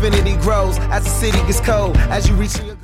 affinity grows as the city gets cold. As you reach your